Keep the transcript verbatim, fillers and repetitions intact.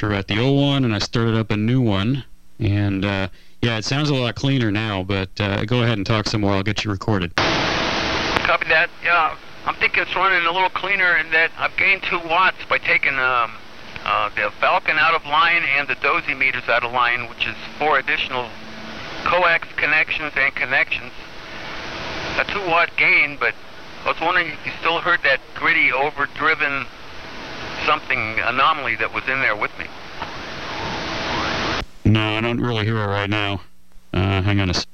pressure at the old one, and I started up a new one. And, uh, yeah, it sounds a lot cleaner now, but uh, go ahead and talk some more. I'll get you recorded. Copy that. Yeah, I'm thinking it's running a little cleaner in that I've gained two watts by taking um, uh, the Falcon out of line and the Dozy meters out of line, which is four additional coax connections and connections. A two watt gain, but I was wondering if you still heard that gritty, overdriven something anomaly that was in there with me. No, I don't really hear it right now. Uh, hang on a second.